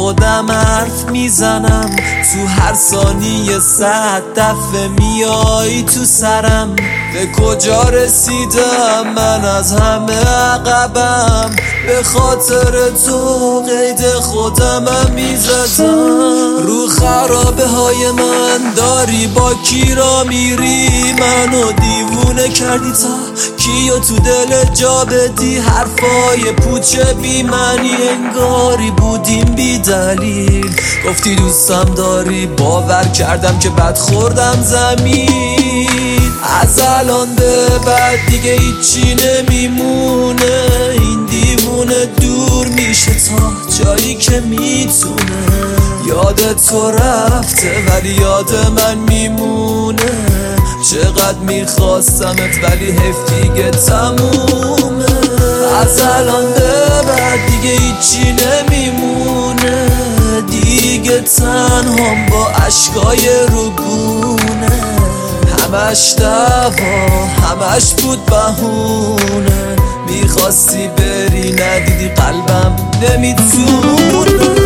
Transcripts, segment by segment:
خودم حرف میزنم، تو هر ثانیه 100 دفعه میای تو سرم. به کجا رسیدم من از همه عقبم، به خاطر تو قید خودمم میزدم. رو خرابه های من داری با کی را میری، منو دیوونه کردی تا کیو تو دل جا بدی. حرفای پوچه بی معنی انگاری بودیم بی دلیل. گفتی دوستم داری، باور کردم که بد خوردم زمین. از الان به بعد دیگه هیچی نمیمونه، این دیوونه دور میشه تا جایی که میتونه. یاد تو رفته ولی یاد من میمونه، چقدر میخواستمت ولی حیف دیگه تمومه. از الان به بعد دیگه هیچی نمیمونه، دیگه تنهام با عشقای روبونه. همش دعوا همش بود بهونه، میخواستی بری ندیدی قلبم نمیتونه.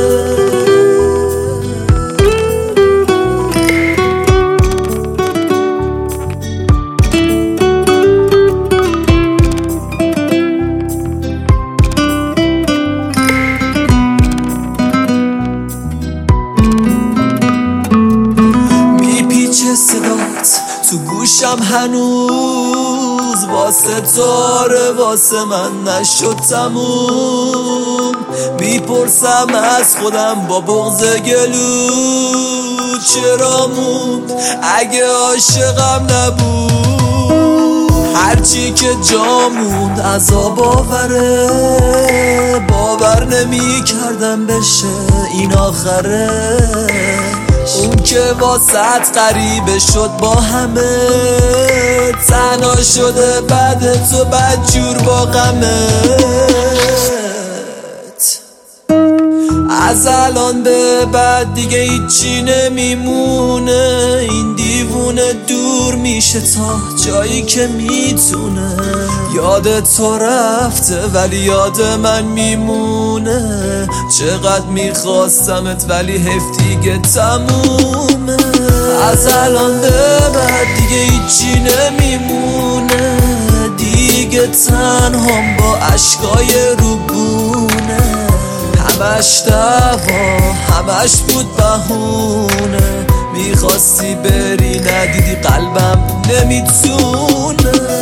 صدات تو گوشم هنوز، واسه تاره واسه من نشد تموم. میپرسم از خودم با بغض گلو چرا موند اگه عاشقم نبود. هرچی که جا موند عذاب آوره، باور نمی کردم بشه این آخره. اون که واسط غریبه شد با همه، تنها شده بعد تو بدجور با غمت. از الان به بعد دیگه هیچی نمیمونه، این دیوونه دور میشه تا جایی که میتونه. یاد تو رفته ولی یاد من میمونه، چقدر میخواستمت ولی حیف دیگه تمومه. از الان به بعد دیگه هیچی نمیمونه، دیگه تنهام با عشقای روبونه. همش دعوا همش بود بهونه، میخواستی بری ندیدی قلبم نمیتونه.